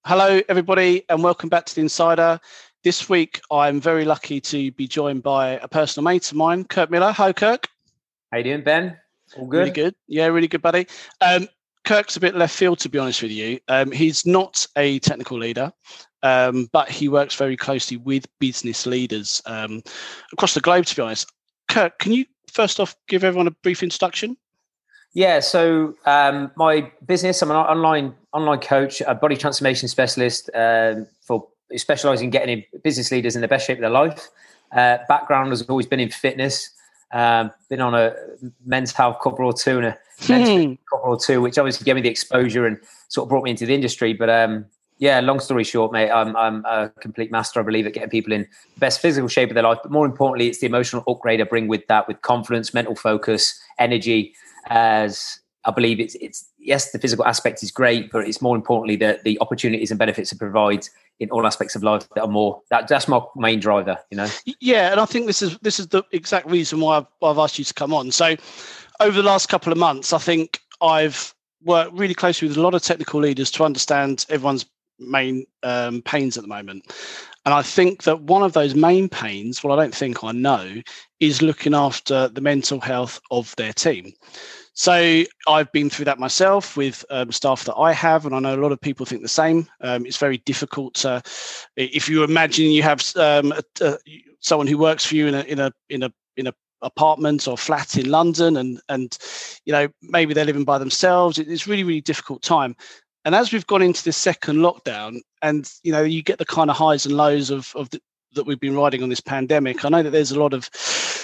Hello, everybody, and welcome back to The Insider. This week, I'm very lucky to be joined by a personal mate of mine, Kirk Miller. Hi, Kirk. How you doing, Ben? All good? Really good. Yeah, really good, buddy. Kirk's a bit left field, to be honest with you. He's not a technical leader, but he works very closely with business leaders across the globe, to be honest. Kirk, can you first off give everyone a brief introduction? Yeah, so my business, I'm an online coach, a body transformation specialist for specialising in getting business leaders in the best shape of their life. Background has always been in fitness. Been on a men's health cover or two and a men's fitness cover or two, which obviously gave me the exposure and sort of brought me into the industry. But yeah, long story short, mate, I'm a complete master, I believe, at getting people in the best physical shape of their life. But more importantly, it's the emotional upgrade I bring with that, with confidence, mental focus, energy. As I believe it's yes, the physical aspect is great, but it's more importantly the opportunities and benefits it provides in all aspects of life that are more that's my main driver, you know. Yeah, and I think this is the exact reason why I've asked you to come on. So over the last couple of months, I think I've worked really closely with a lot of technical leaders to understand everyone's main pains at the moment. And I think that one of those main pains, well, I don't think I know, is looking after the mental health of their team. So I've been through that myself with staff that I have, and I know a lot of people think the same. It's very difficult to, if you imagine you have someone who works for you in a apartment or flat in London, and you know maybe they're living by themselves. It's really, really difficult time. And as we've gone into this second lockdown, and you know you get the kind of highs and lows that we've been riding on this pandemic, I know that there's a lot of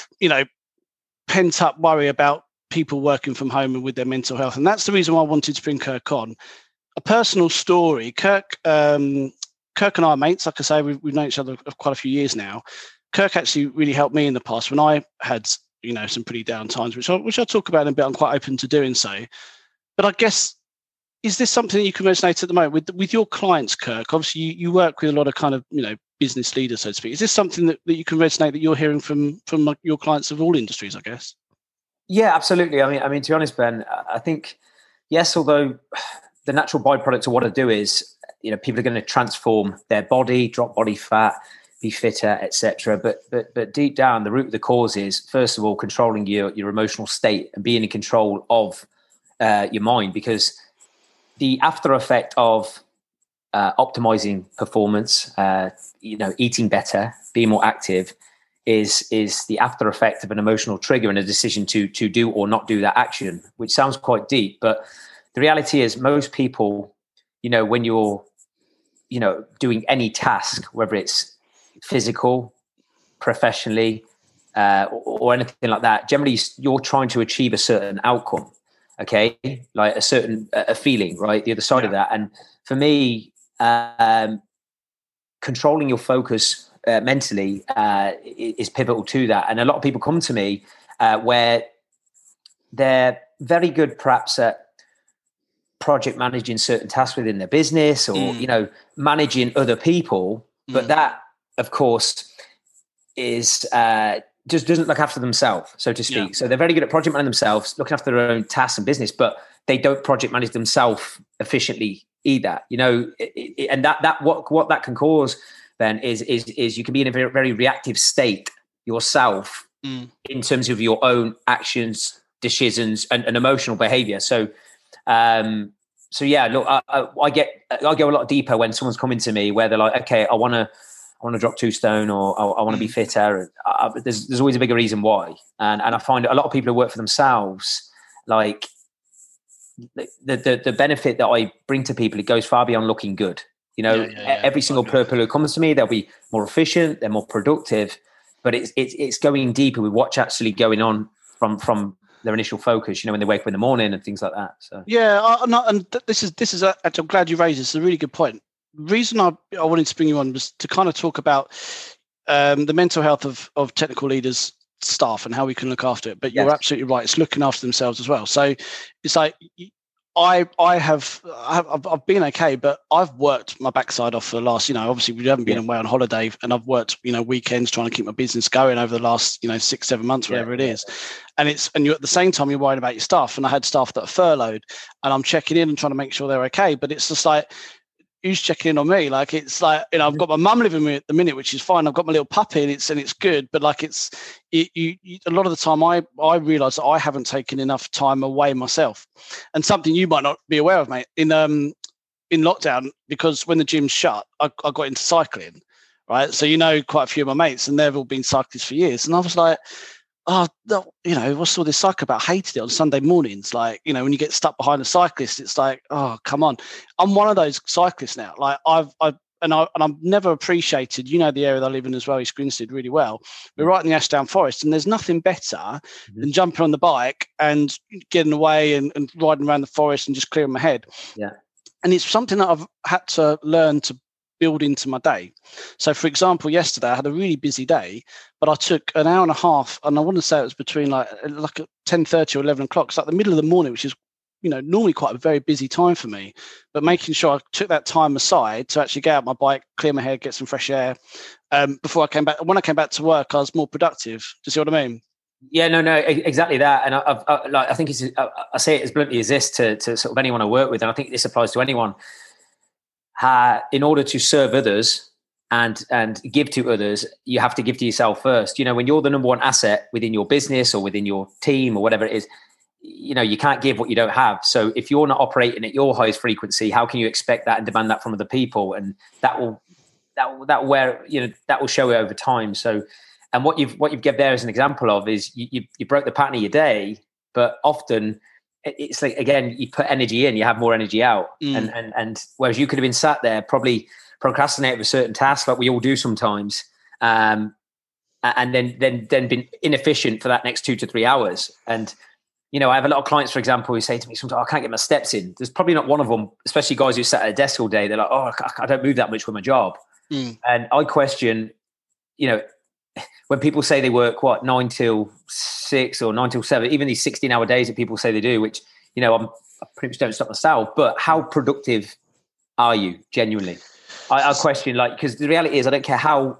pent up worry about people working from home and with their mental health. And that's the reason why I wanted to bring Kirk on. A personal story. Kirk and I are mates. Like I say, we've known each other for quite a few years now. Kirk actually really helped me in the past when I had, some pretty down times, which I'll talk about in a bit. I'm quite open to doing so. But I guess, is this something that you can resonate at the moment with your clients, Kirk? Obviously, you work with a lot of kind of, business leaders, so to speak. Is this something that you can resonate that you're hearing from your clients of all industries, I guess? Yeah, absolutely. I mean, to be honest, Ben, I think, yes, although the natural byproduct of what I do is, people are going to transform their body, drop body fat, be fitter, etc. But deep down, the root of the cause is, first of all, controlling your emotional state and being in control of your mind, because the after effect of optimizing performance, eating better, being more active, is the after effect of an emotional trigger and a decision to do or not do that action, which sounds quite deep. But the reality is most people, when you're, doing any task, whether it's physical, professionally, or anything like that, generally you're trying to achieve a certain outcome, okay? Like a certain a feeling, right? The other side of that. And for me, controlling your focus mentally is pivotal to that. And a lot of people come to me where they're very good perhaps at project managing certain tasks within their business or managing other people, but that of course is just doesn't look after themselves, so to speak. So they're very good at project managing themselves, looking after their own tasks and business, but they don't project manage themselves efficiently either, and that what that can cause then is you can be in a very, very reactive state yourself in terms of your own actions, decisions, and emotional behavior. So yeah, look, I go a lot deeper when someone's coming to me where they're like, okay, I want to drop 2 stone, or I want to be fitter. There's always a bigger reason why, and I find a lot of people who work for themselves, like the benefit that I bring to people, it goes far beyond looking good. Every single person who comes to me, they'll be more efficient, they're more productive, but it's going deeper with what's actually going on from their initial focus, when they wake up in the morning and things like that. So this is actually, I'm glad you raised this. It's a really good point. The reason I wanted to bring you on was to kind of talk about the mental health of technical leaders, staff, and how we can look after it. But you're absolutely right. It's looking after themselves as well. So it's like, I've been okay, but I've worked my backside off for the last, obviously we haven't been away on holiday, and I've worked, weekends trying to keep my business going over the last, 6-7 months, whatever it is. And you're at the same time, you're worried about your staff. And I had staff that are furloughed, and I'm checking in and trying to make sure they're okay. But it's just like, who's checking in on me? Like, it's like, you know, I've got my mum living with me at the minute, which is fine. I've got my little puppy, and it's good. But like, you a lot of the time, I realise that I haven't taken enough time away myself, and something you might not be aware of, mate. In lockdown, because when the gym's shut, I got into cycling, right? So, you know, quite a few of my mates, and they've all been cyclists for years, and I was like, oh, no, you know, what's all this cycle about? I hated it on Sunday mornings. Like, you know, when you get stuck behind a cyclist, it's like, oh, come on. I'm one of those cyclists now. Like, I've never appreciated, you know, the area that I live in as well, East Grinstead, really well. We're right in the Ashdown Forest, and there's nothing better than jumping on the bike and getting away and riding around the forest and just clearing my head. Yeah. And it's something that I've had to learn to build into my day. So, for example, yesterday I had a really busy day, but I took an hour and a half, and I want to say it was between like 10:30 or 11 o'clock. It's like the middle of the morning, which is, you know, normally quite a very busy time for me, but making sure I took that time aside to actually get out my bike, clear my head, get some fresh air. Before I came back, when I came back to work, I was more productive. Do you see what I mean? Yeah, no, exactly that. And I think I say it as bluntly as this to sort of anyone I work with, and I think this applies to anyone. In order to serve others and give to others, you have to give to yourself first. You know, when you're the number one asset within your business or within your team or whatever it is, you know, you can't give what you don't have. So if you're not operating at your highest frequency, how can you expect that and demand that from other people? And that will show you over time. So, and what you've given there as an example of is you broke the pattern of your day, but often it's like, again, you put energy in, you have more energy out. And whereas you could have been sat there, probably procrastinated with certain tasks like we all do sometimes. And then been inefficient for that next 2 to 3 hours. And, you know, I have a lot of clients, for example, who say to me sometimes, I can't get my steps in. There's probably not one of them, especially guys who sat at a desk all day. They're like, oh, I don't move that much with my job. And I question, you know, when people say they work 9 till 6 or 9 till 7, even these 16-hour days that people say they do, which, you know, I pretty much don't stop myself, but how productive are you genuinely? I question, like, because the reality is I don't care how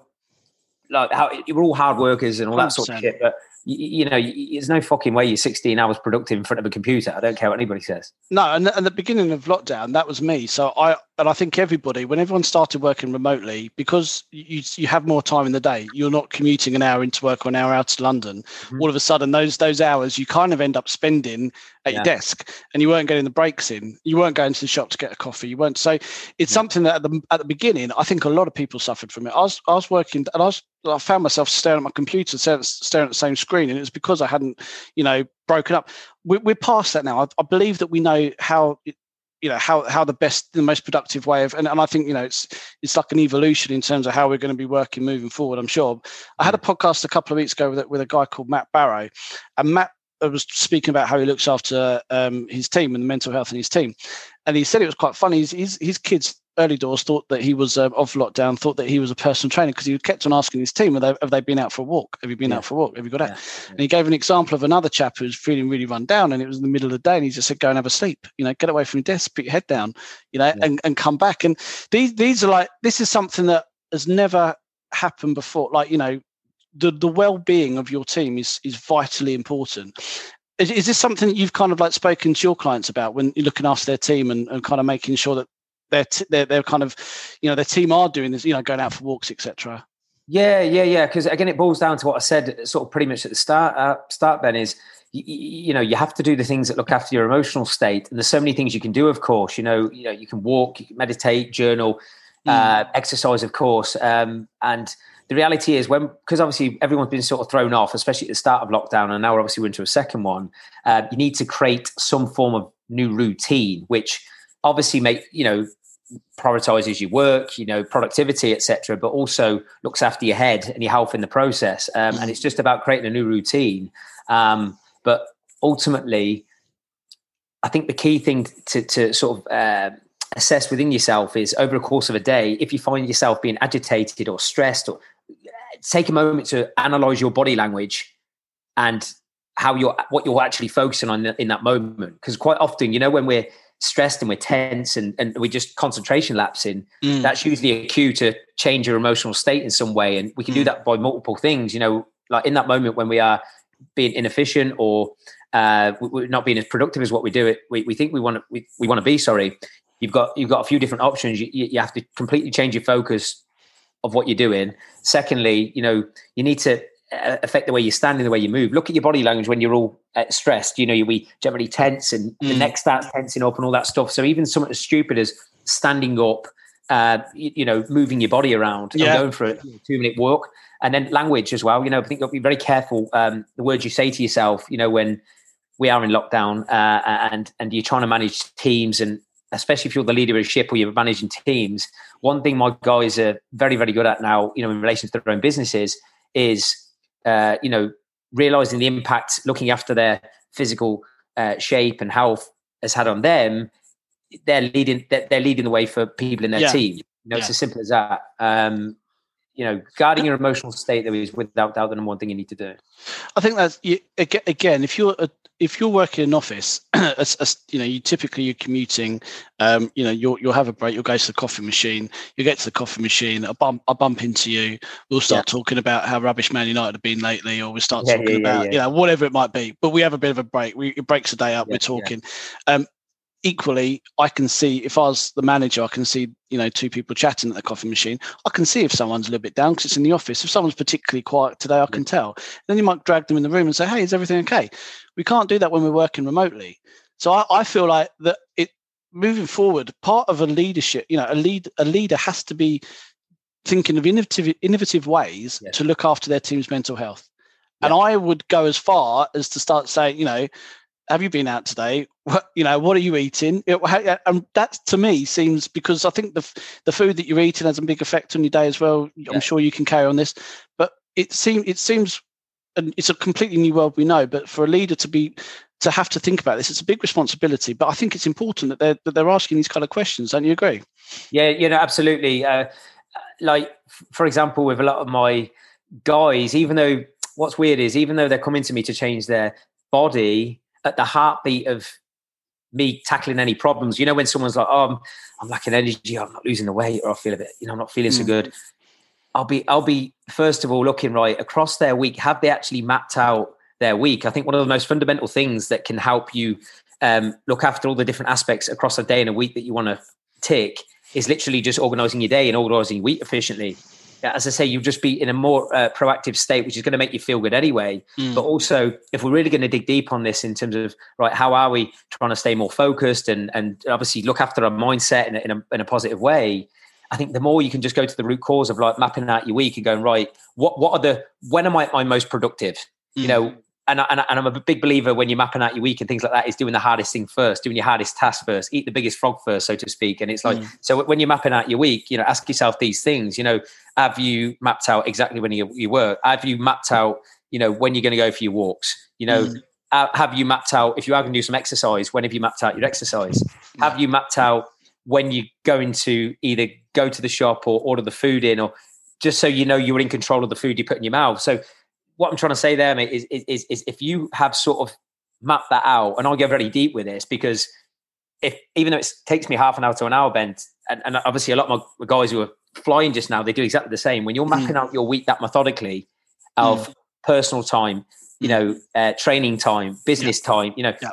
we're all hard workers and all that 100%. Sort of shit, but you know, there's no fucking way you're 16 hours productive in front of a computer. I don't care what anybody says. No, and at the beginning of lockdown, that was me. So I think everybody, when everyone started working remotely, because you have more time in the day, you're not commuting an hour into work or an hour out to London. All of a sudden, those hours you kind of end up spending at your desk, and you weren't getting the breaks in. You weren't going to the shop to get a coffee. You weren't. So it's something that at the beginning, I think a lot of people suffered from it. I was working, and I found myself staring at my computer, staring at the same screen, and it was because I hadn't, you know, broken up. We're past that now. I believe that we know how. You know, how the most productive way of, and I think, you know, it's like an evolution in terms of how we're going to be working moving forward, I'm sure. I had a podcast a couple of weeks ago with a guy called Matt Barrow, and Matt was speaking about how he looks after his team and the mental health in his team. And he said it was quite funny. His kids early doors thought that he was off lockdown, thought that he was a personal trainer, because he kept on asking his team, have they been out for a walk? Have you been out for a walk? Have you got out? And he gave an example of another chap who was feeling really run down, and it was in the middle of the day, and he just said, go and have a sleep, you know, get away from your desk, put your head down, you know, and come back. And these are like, this is something that has never happened before. Like, you know, the well-being of your team is vitally important. Is this something that you've kind of like spoken to your clients about when you're looking after their team and kind of making sure that they're kind of, you know, their team are doing this, you know, going out for walks, etc.? Yeah. Because again, it boils down to what I said sort of pretty much at the start, Ben, is, you know, you have to do the things that look after your emotional state. And there's so many things you can do, of course. You know, you can walk, you can meditate, journal, exercise, of course. And the reality is, because obviously everyone's been sort of thrown off, especially at the start of lockdown, and now we're obviously into a second one, you need to create some form of new routine, which obviously prioritizes your work, you know, productivity, etc., but also looks after your head and your health in the process. And it's just about creating a new routine. But ultimately, I think the key thing to sort of assess within yourself is, over the course of a day, if you find yourself being agitated or stressed, or take a moment to analyze your body language and what you're actually focusing on in that moment. Because quite often, you know, when we're stressed and we're tense and we just concentration lapsing, that's usually a cue to change your emotional state in some way. And we can do that by multiple things, you know, like in that moment when we are being inefficient or we're not being as productive as what we do we think we want to be, sorry. you've got a few different options. You have to completely change your focus of what you're doing. Secondly, you need to affect the way you stand and the way you move. Look at your body language when you're all stressed. We generally tense, and the neck starts tensing up and all that stuff. So even something as stupid as standing up, moving your body around, and going for a 2-minute walk. And then language as well. I think you've got to be very careful the words you say to yourself. When we are in lockdown and you're trying to manage teams, and especially if you're the leader of a ship or you're managing teams. One thing my guys are very, very good at now, in relation to their own businesses, is realizing the impact looking after their physical shape and health has had on them. They're leading the way for people in their team. It's as simple as that. Guarding your emotional state, though, is without doubt the number one thing you need to do. I think that's again, if you're working in an office, you typically you're commuting, you'll have a break, you'll go to the coffee machine, you get to the coffee machine, I bump into you, we'll start talking about how rubbish Man United have been lately, or we'll start talking about whatever it might be. But we have a bit of a break. It breaks the day up. We're talking. Equally, I can see, if I was the manager, I can see, two people chatting at the coffee machine. I can see if someone's a little bit down because it's in the office. If someone's particularly quiet today, I can tell. Then you might drag them in the room and say, hey, is everything okay? We can't do that when we're working remotely. So I feel like that moving forward, part of a leadership, a leader has to be thinking of innovative ways to look after their team's mental health. And I would go as far as to start saying, have you been out today? What are you eating? And that to me seems, because I think the food that you're eating has a big effect on your day as well. I'm sure you can carry on this, but it seems, and it's a completely new world we know. But for a leader to have to think about this, it's a big responsibility. But I think it's important that they're asking these kind of questions. Don't you agree? Yeah, absolutely. Like for example, with a lot of my guys, even though what's weird is, even though they're coming to me to change their body, at the heartbeat of me tackling any problems, when someone's like, oh, I'm lacking energy, I'm not losing the weight, or I feel a bit, I'm not feeling so good. I'll be first of all looking right across their week. Have they actually mapped out their week? I think one of the most fundamental things that can help you look after all the different aspects across a day and a week that you want to tick is literally just organizing your day and organizing your week efficiently. As I say, you'll just be in a more proactive state, which is going to make you feel good anyway. But also, if we're really going to dig deep on this in terms of, right, how are we trying to stay more focused and obviously look after our mindset in a positive way, I think the more you can just go to the root cause of like mapping out your week and going, right, when am I most productive? And I'm a big believer when you're mapping out your week and things like that is doing the hardest thing first, doing your hardest task first, eat the biggest frog first, so to speak. And it's like, so when you're mapping out your week, ask yourself these things, have you mapped out exactly when you work? Have you mapped out, when you're going to go for your walks? Have you mapped out, if you are going to do some exercise, when have you mapped out your exercise? Have you mapped out when you're going to either go to the shop or order the food in, or just so you're in control of the food you put in your mouth? So what I'm trying to say there, mate, is if you have sort of mapped that out, and I'll go very deep with this, because even though it takes me half an hour to an hour, Ben, and obviously a lot of my guys who are flying just now, they do exactly the same. When you're mapping out your week that methodically of personal time, training time, business time,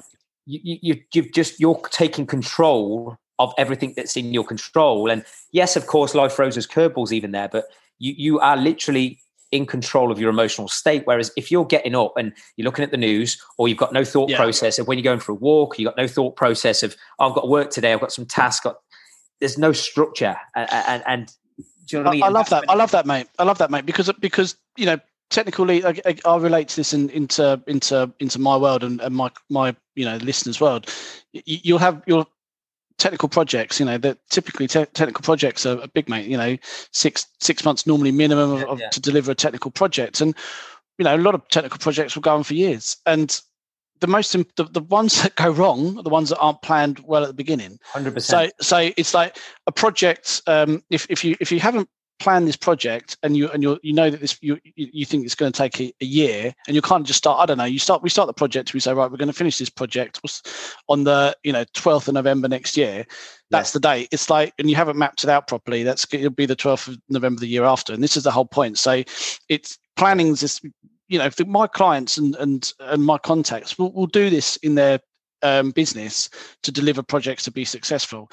you're taking control of everything that's in your control. And yes, of course, life throws us curveballs even there, but you are literally in control of your emotional state. Whereas if you're getting up and you're looking at the news, or you've got no thought process of when you're going for a walk, you've got no thought process of, I've got work today, I've got some tasks, there's no structure. And do you know what I mean? I love that, mate. I love that, mate, because technically, I relate to this into my world and my listeners' world. You'll have your technical projects, that typically technical projects are big, mate. 6 months normally minimum to deliver a technical project, and a lot of technical projects will go on for years. And the ones that go wrong are the ones that aren't planned well at the beginning. 100%. So it's like a project. If you haven't planned this project and you know that this you think it's going to take a year, and you can't just start. I don't know. We start the project. We say, right, we're going to finish this project on the 12th of November next year. That's the date. It's like, and you haven't mapped it out properly. It'll be the 12th of November the year after. And this is the whole point. So it's planning this. My clients and my contacts will do this in their business to deliver projects to be successful.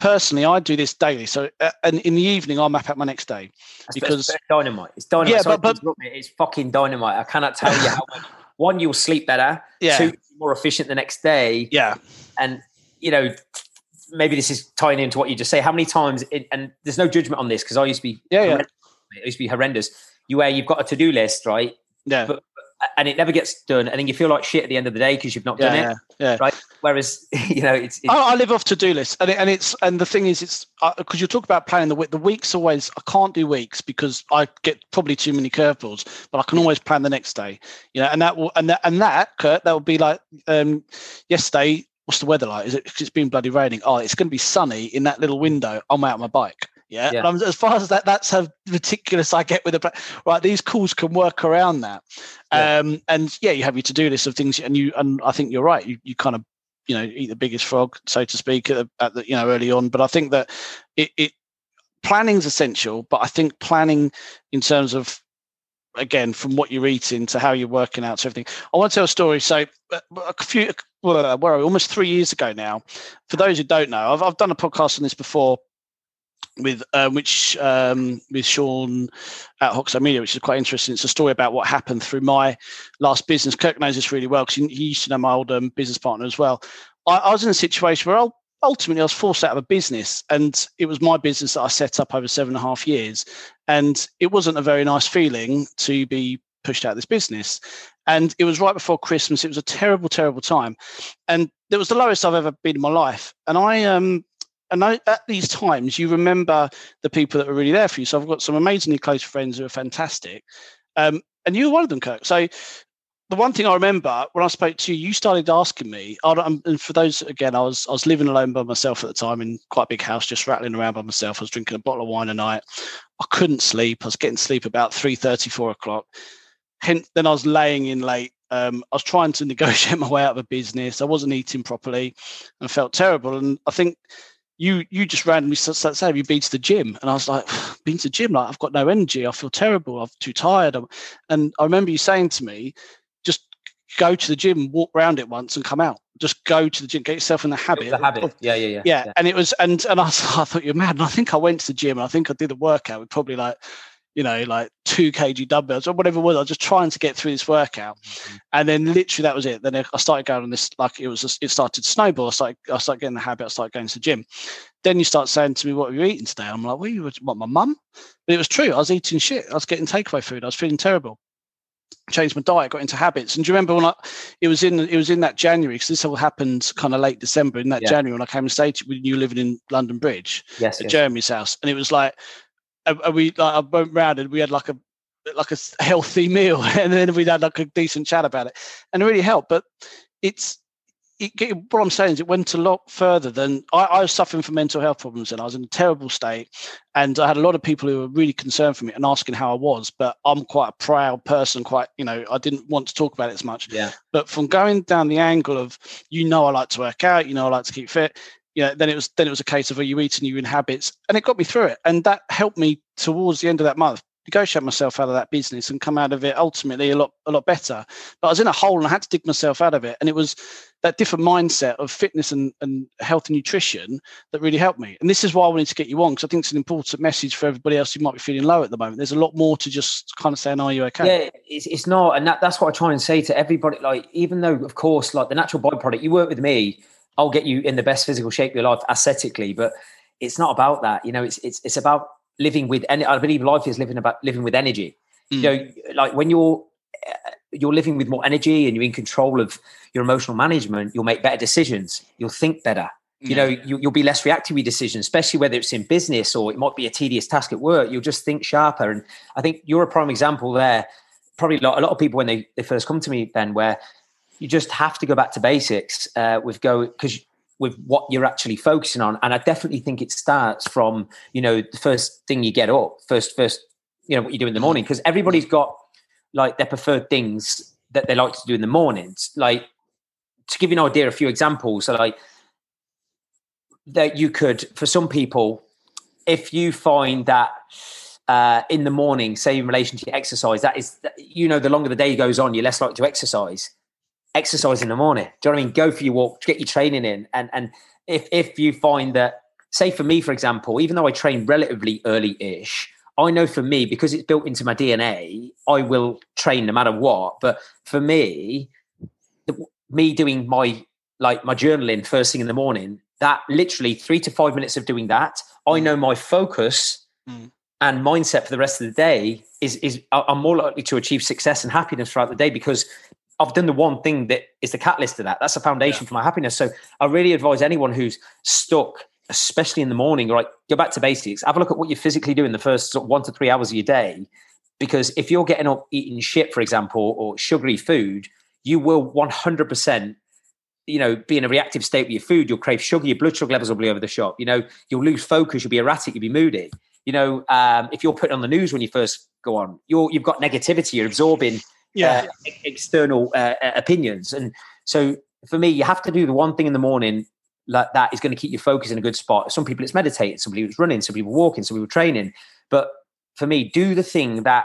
personally, I do this daily. So, and in the evening, I'll map out my next day because it's dynamite. It's dynamite. Yeah, Sorry, but it's fucking dynamite. I cannot tell you how much. One, you'll sleep better. Yeah. Two, you're more efficient the next day. Yeah. And maybe this is tying into what you just say. How many times? And there's no judgment on this because I used to be. Yeah. It used to be horrendous. Where you've got a to-do list, right? Yeah. And it never gets done, and then you feel like shit at the end of the day because you've not done it. Yeah. Right. Whereas it's I live off to-do lists, and the thing is, it's because you talk about planning the week. The weeks always, I can't do weeks because I get probably too many curveballs, but I can always plan the next day. And that Kurt, that will be like yesterday. What's the weather like? Is it? 'Cause it's been bloody raining. Oh, it's going to be sunny in that little window. I'm out on my bike. Yeah. And as far as that's how meticulous I get with the right. These calls can work around that. And you have your to-do list of things, and I think you're right. You kind of eat the biggest frog, so to speak, at the early on. But I think that planning is essential. But I think planning in terms of, again, from what you're eating to how you're working out to everything. I want to tell a story. So almost 3 years ago now. For those who don't know, I've done a podcast on this before with Sean at Hoxo Media, which is quite interesting. It's a story about what happened through my last business. Kirk knows this really well because he used to know my old business partner as well. I was in a situation where ultimately I was forced out of a business, and it was my business that I set up over 7.5 years. And it wasn't a very nice feeling to be pushed out of this business. And it was right before Christmas. It was a terrible, terrible time. And it was the lowest I've ever been in my life. And at these times, you remember the people that were really there for you. So I've got some amazingly close friends who are fantastic. And you were one of them, Kirk. So the one thing I remember when I spoke to you, you started asking me, and for those, again, I was living alone by myself at the time in quite a big house, just rattling around by myself. I was drinking a bottle of wine a night. I couldn't sleep. I was getting sleep about 3:30, 4 o'clock. Hence, then I was laying in late. I was trying to negotiate my way out of a business. I wasn't eating properly and felt terrible. And I think you just randomly started saying, "You been to the gym?" And I was like, "Been to the gym? Like, I've got no energy. I feel terrible. I'm too tired." And I remember you saying to me, "Just go to the gym, walk around it once, and come out. Just go to the gym, get yourself in the habit." Yeah. And it was, and I thought you're mad. And I think I went to the gym. And I think I did a workout with probably like 2 kg dumbbells or whatever it was. I was just trying to get through this workout. And then literally that was it. Then I started going on this, like it started to snowball. I started getting the habit. I started going to the gym. Then you start saying to me, "What are you eating today?" I'm like, "What, my mum?" But it was true. I was eating shit. I was getting takeaway food. I was feeling terrible. Changed my diet, got into habits. And do you remember when it was in that January, because this all happened kind of late December, in that January when I came and stayed when you were living in London Bridge at Jeremy's house. And it was like, I went round and we had like a healthy meal, and then we had like a decent chat about it, and it really helped. But what I'm saying is it went a lot further than I was suffering from mental health problems, and I was in a terrible state, and I had a lot of people who were really concerned for me and asking how I was. But I'm quite a proud person, I didn't want to talk about it as much. But from going down the angle of I like to work out, I like to keep fit. Then it was a case of, are you eating, you in habits? And it got me through it. And that helped me towards the end of that month negotiate myself out of that business and come out of it ultimately a lot better. But I was in a hole and I had to dig myself out of it. And it was that different mindset of fitness and health and nutrition that really helped me. And this is why I wanted to get you on, because I think it's an important message for everybody else who might be feeling low at the moment. There's a lot more to just kind of saying, "Are you okay?" Yeah, it's not. And that's what I try and say to everybody. Like, even though, of course, like the natural byproduct, you work with me, I'll get you in the best physical shape of your life aesthetically, but it's not about that. It's about living with, and I believe life is living with energy. Like when you're living with more energy and you're in control of your emotional management, you'll make better decisions. You'll think better. You'll be less reactive with decisions, especially whether it's in business or it might be a tedious task at work. You'll just think sharper. And I think you're a prime example there. Probably a lot of people when they first come to me, Ben, where you just have to go back to basics with what you're actually focusing on. And I definitely think it starts from, the first thing you get up, first, what you do in the morning, because everybody's got like their preferred things that they like to do in the mornings. Like, to give you an idea, a few examples. So like that you could, for some people, if you find that in the morning, say in relation to exercise, that is, the longer the day goes on, you're less likely to exercise in the morning. Do you know what I mean? Go for your walk, get your training in. And if you find that say for me, for example, even though I train relatively early-ish, I know for me, because it's built into my DNA, I will train no matter what. But for me, me doing my journaling first thing in the morning, that literally 3 to 5 minutes of doing that, I know my focus and mindset for the rest of the day is I'm more likely to achieve success and happiness throughout the day, because I've done the one thing that is the catalyst to that. That's the foundation for my happiness. So I really advise anyone who's stuck, especially in the morning, right, go back to basics. Have a look at what you physically do in the first 1 to 3 hours of your day. Because if you're getting up eating shit, for example, or sugary food, you will 100%, be in a reactive state with your food. You'll crave sugar. Your blood sugar levels will be over the shop. You'll lose focus. You'll be erratic. You'll be moody. If you're putting on the news when you first go on, you've got negativity. You're absorbing external opinions. And so for me, you have to do the one thing in the morning like that is going to keep you focused in a good spot. Some people it's meditating, some people it's running, some people walking, some people training. But for me, do the thing that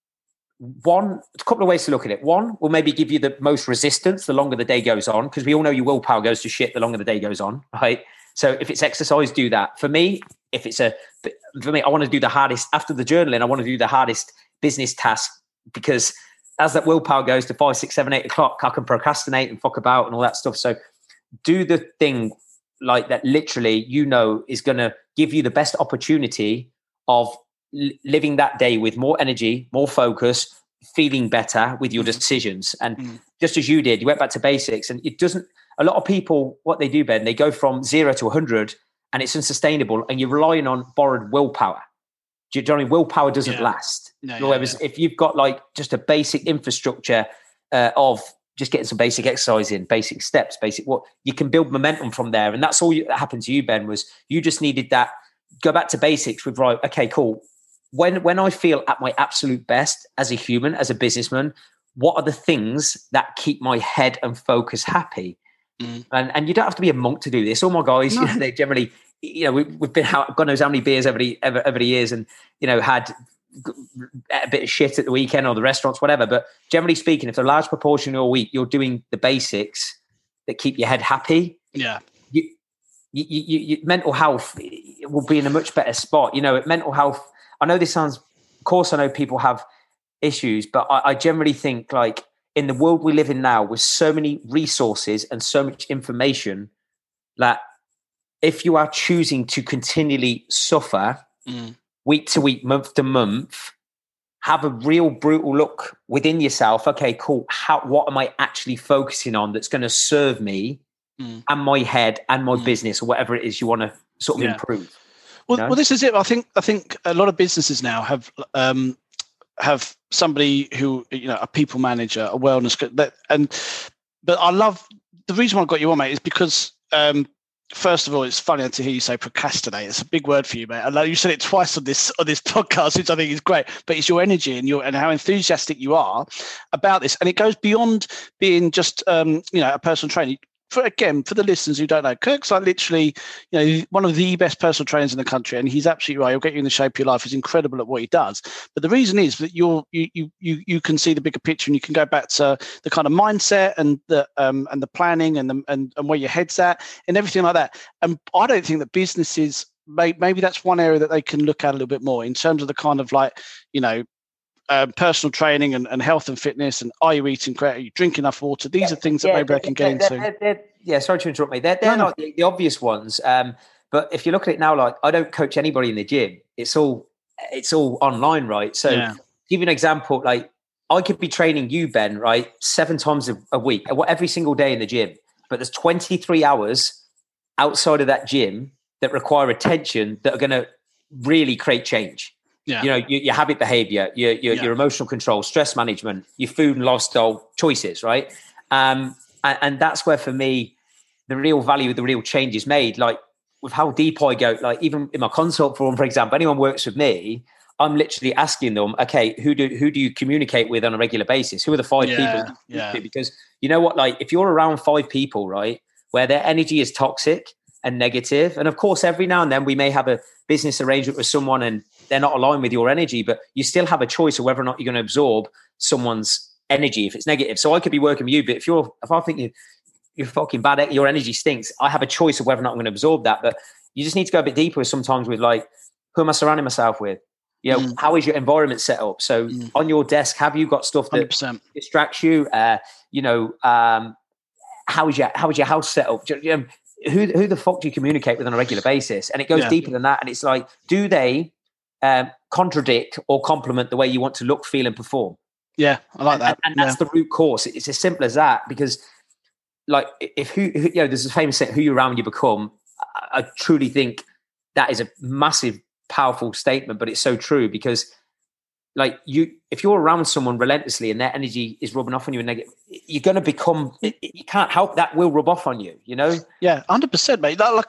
a couple of ways to look at it. One will maybe give you the most resistance the longer the day goes on, because we all know your willpower goes to shit the longer the day goes on, right? So if it's exercise, do that. For me, I want to do the hardest after the journaling. I want to do the hardest business task, because as that willpower goes to 5, 6, 7, 8 o'clock, I can procrastinate and fuck about and all that stuff. So do the thing like that literally, is going to give you the best opportunity of living that day with more energy, more focus, feeling better with your decisions. And just as you did, you went back to basics. And a lot of people, what they do, Ben, they go from 0 to 100 and it's unsustainable, and you're relying on borrowed willpower. Do you know what I mean? Willpower doesn't last. Whereas if you've got just a basic infrastructure of just getting some basic exercise in, basic steps, you can build momentum from there. And that's all that happened to you, Ben, was you just needed that, go back to basics with, right, okay, cool. When I feel at my absolute best as a human, as a businessman, what are the things that keep my head and focus happy? And you don't have to be a monk to do this. All my guys, they generally, we've been out, God knows how many beers over the years, and had a bit of shit at the weekend or the restaurants, whatever. But generally speaking, if a large proportion of your week you're doing the basics that keep your head happy, you mental health will be in a much better spot. Mental health. I know this sounds, of course, I know people have issues, but I generally think in the world we live in now, with so many resources and so much information, that if you are choosing to continually suffer week to week, month to month, have a real brutal look within yourself. Okay, cool. What am I actually focusing on that's going to serve me and my head and my business, or whatever it is you want to sort of improve? Well, this is it. I think a lot of businesses now have somebody who, a people manager, a wellness, but I love the reason why I got you on, mate, is because first of all, it's funny to hear you say procrastinate. It's a big word for you, mate. I know you said it twice on this podcast, which I think is great. But it's your energy and how enthusiastic you are about this, and it goes beyond being just a personal trainer. For the listeners who don't know, Kirk's literally, one of the best personal trainers in the country, and he's absolutely right. He'll get you in the shape of your life. He's incredible at what he does. But the reason is that you can see the bigger picture, and you can go back to the kind of mindset and the planning and where your head's at and everything like that. And I don't think that businesses, maybe that's one area that they can look at a little bit more in terms of the kind of personal training and health and fitness, and are you eating correct? Are you drinking enough water? These are things that maybe I can get into. Sorry to interrupt me. They're not the obvious ones. But if you look at it now, I don't coach anybody in the gym. It's all online, right? So give you an example, I could be training you, Ben, right, 7 times a week, every single day in the gym. But there's 23 hours outside of that gym that require attention that are going to really create change. Yeah. Your habit behavior, your emotional control, stress management, your food and lifestyle choices, right? And that's where, for me, the real value, the real change is made. With how deep I go, even in my consult form, for example, anyone works with me, I'm literally asking them, okay, who do you communicate with on a regular basis? Who are the 5 people? Because you know what, if you're around 5 people, right, where their energy is toxic and negative, and of course, every now and then we may have a business arrangement with someone and they're not aligned with your energy, but you still have a choice of whether or not you're going to absorb someone's energy if it's negative. So I could be working with you, but if I think you're fucking bad, your energy stinks, I have a choice of whether or not I'm going to absorb that. But you just need to go a bit deeper sometimes with like, who am I surrounding myself with? You know, how is your environment set up? So on your desk, have you got stuff that 100%. distracts you? You know, how is your house set up? You know, who the fuck do you communicate with on a regular basis? And it goes deeper than that. And it's like, do they contradict or complement the way you want to look, feel, and perform? Yeah, I like that. And that's the root cause. It's as simple as that. Because, like, if you know, there's a famous saying, "Who you around, you become." I truly think that is a massive, powerful statement, but it's so true because, like, if you're around someone relentlessly and their energy is rubbing off on you and negative, you're going to become. You can't help that will rub off on you. You know. Yeah, 100%, mate. Like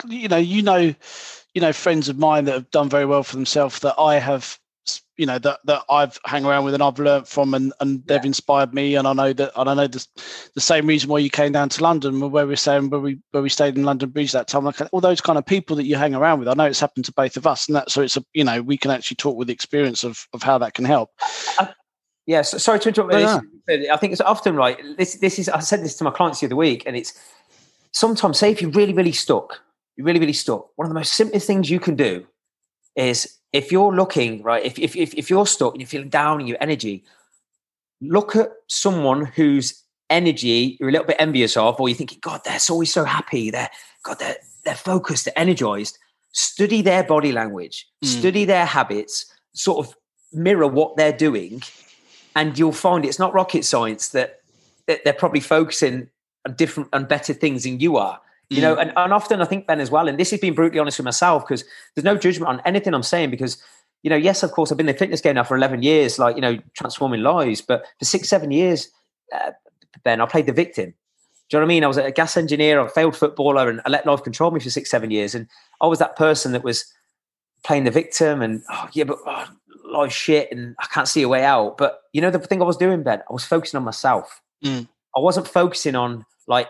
you know, friends of mine that have done very well for themselves that I have, you know, that I've hung around with and I've learnt from, and they've inspired me. And I know the same reason why you came down to London, where we stayed in London Bridge that time. Like all those kind of people that you hang around with, I know it's happened to both of us, and so it's you know, we can actually talk with experience of how that can help. Sorry to interrupt. I think it's often right. This is. I said this to my clients the other week, and it's sometimes, say if you're really stuck. One of the most simplest things you can do is, if you're looking right, if you're stuck and you're feeling down in your energy, look at someone whose energy you're a little bit envious of, or you're thinking, God, they're always so happy. They're focused, they're energized. Study their body language, study their habits, sort of mirror what they're doing, and you'll find it's not rocket science that they're probably focusing on different and better things than you are. You know, and often I think, Ben, as well, and this is being brutally honest with myself, because there's no judgment on anything I'm saying, because, you know, yes, of course, I've been in the fitness game now for 11 years, like, you know, transforming lives. But for 6-7 years, Ben, I played the victim. Do you know what I mean? I was a gas engineer, a failed footballer, and I let life control me for 6-7 years. And I was that person that was playing the victim and, life's shit and I can't see a way out. But, you know, the thing I was doing, Ben, I was focusing on myself. I wasn't focusing on, like,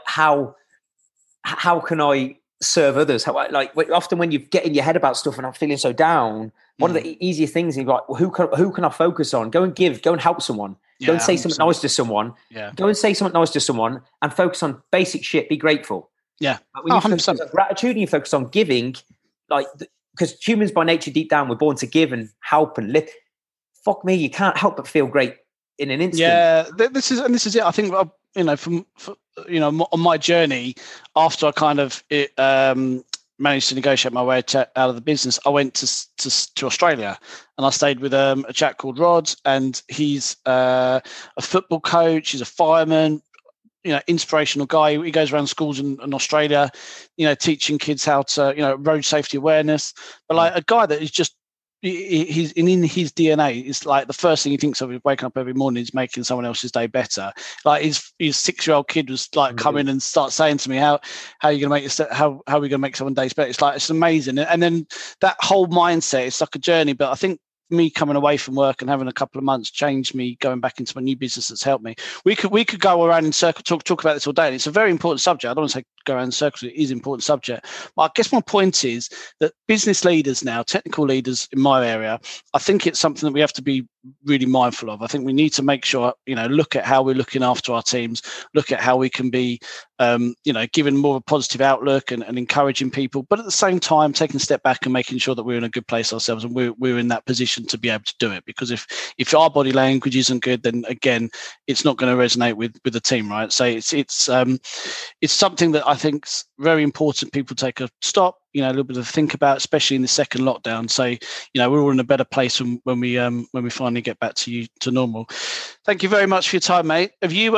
how can I serve others? Often when you get in your head about stuff and I'm feeling so down, one of the easiest things is like, well, who can I focus on? Go and give, go and help someone. Go and say 100%. Something nice to someone. Yeah. Go and say something nice to someone and focus on basic shit. Be grateful. Yeah. When you focus on gratitude and you focus on giving, like, because humans by nature, deep down, we're born to give and help and live. Fuck me, you can't help but feel great in an instant. Yeah, this is it. I think, you know, on my journey, after I kind of managed to negotiate my way out of the business, I went to Australia, and I stayed with a chap called Rod, and he's a football coach. He's a fireman, you know, inspirational guy. He goes around schools in Australia, you know, teaching kids how to, you know, road safety awareness. But like a guy that is just, he's in his DNA. It's like the first thing he thinks of is waking up every morning is making someone else's day better. Like his 6-year-old kid was like come in and start saying to me, how are you going to make how are we going to make someone's days better? It's like, it's amazing. And then that whole mindset, it's like a journey. But I think me coming away from work and having a couple of months changed me going back into my new business. That's helped me. We could go around in circles, talk about this all day. And it's a very important subject. I don't want to say go around in circles. It is an important subject. But I guess my point is that business leaders now, technical leaders in my area, I think it's something that we have to be really mindful of. I think we need to make sure, you know, look at how we're looking after our teams, look at how we can be, you know, giving more of a positive outlook and encouraging people, but at the same time, taking a step back and making sure that we're in a good place ourselves and we're in that position to be able to do it. Because if our body language isn't good, then again, it's not going to resonate with the team, right? So it's something that I think is very important. People take a stop, you know, a little bit of think about, especially in the second lockdown. So, you know, we're all in a better place when we finally get back to normal. Thank you very much for your time, mate. Have you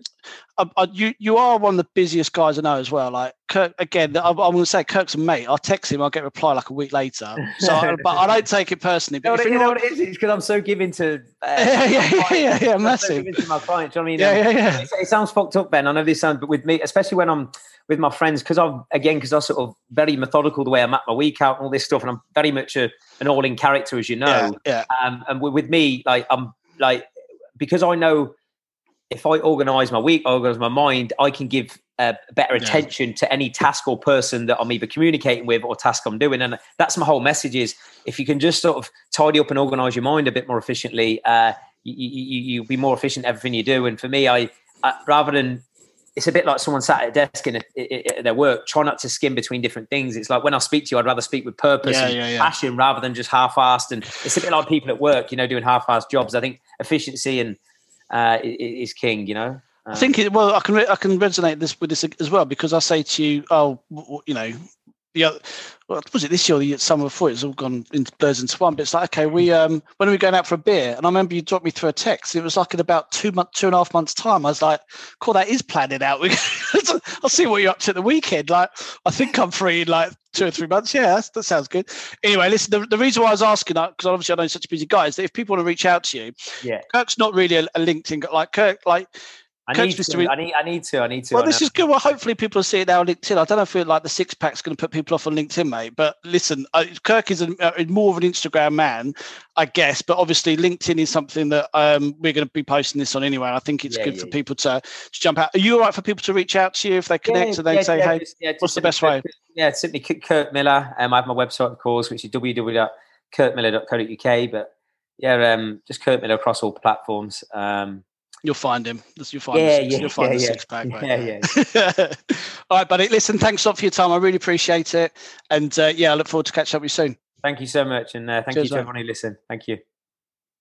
you are one of the busiest guys I know as well. Like Kirk, again, I'm going to say Kirk's a mate. I'll text him, I'll get a reply like a week later. So, but I don't take it personally. But you know what it is? It's because I'm so given to massive. So given to my clients. You know what I mean? It sounds fucked up, Ben. I know this sounds, but with me, especially when I'm with my friends, because I'm sort of very methodical the way I map my week out and all this stuff, and I'm very much an all-in character, as you know. Yeah. And with me, like I'm like, because I know if I organise my week, I organise my mind, I can give better attention to any task or person that I'm either communicating with or task I'm doing. And that's my whole message is, if you can just sort of tidy up and organise your mind a bit more efficiently, you'll be more efficient in everything you do. And for me, I rather than it's a bit like someone sat at a desk at their work. Try not to skim between different things. It's like when I speak to you, I'd rather speak with purpose and passion rather than just half-assed. And it's a bit like people at work, doing half-assed jobs. I think efficiency and is king. I think I can resonate with this as well, because I say to you, was it this year or the summer before? It's all gone into blurs into one. But it's like, okay, when are we going out for a beer? And I remember you dropped me through a text. It was like in about 2.5 months' time. I was like, cool, that is planning out. I'll see what you're up to at the weekend. Like, I think I'm free in like 2 or 3 months. Yeah, that sounds good. Anyway, listen, the reason why I was asking that, because obviously I know you're such a busy guy, is that if people want to reach out to you, Kirk's not really a LinkedIn guy. Like Kirk, I need to. Well, this is good. Well, hopefully people will see it now on LinkedIn. I don't know if like the six pack's going to put people off on LinkedIn, mate. But listen, Kirk is more of an Instagram man, I guess. But obviously, LinkedIn is something that we're going to be posting this on anyway. I think it's good for people to jump out. Are you all right for people to reach out to you if they connect and they say, hey, what's the best way? Yeah, it's simply Kirk Miller. I have my website, of course, which is www.kirkmiller.co.uk. But just Kirk Miller across all platforms. You'll find him. You'll find the six pack. Right? Yeah. All right, buddy. Listen, thanks a lot for your time. I really appreciate it. And I look forward to catching up with you soon. Thank you so much. And thank you to everyone who listened. Thank you.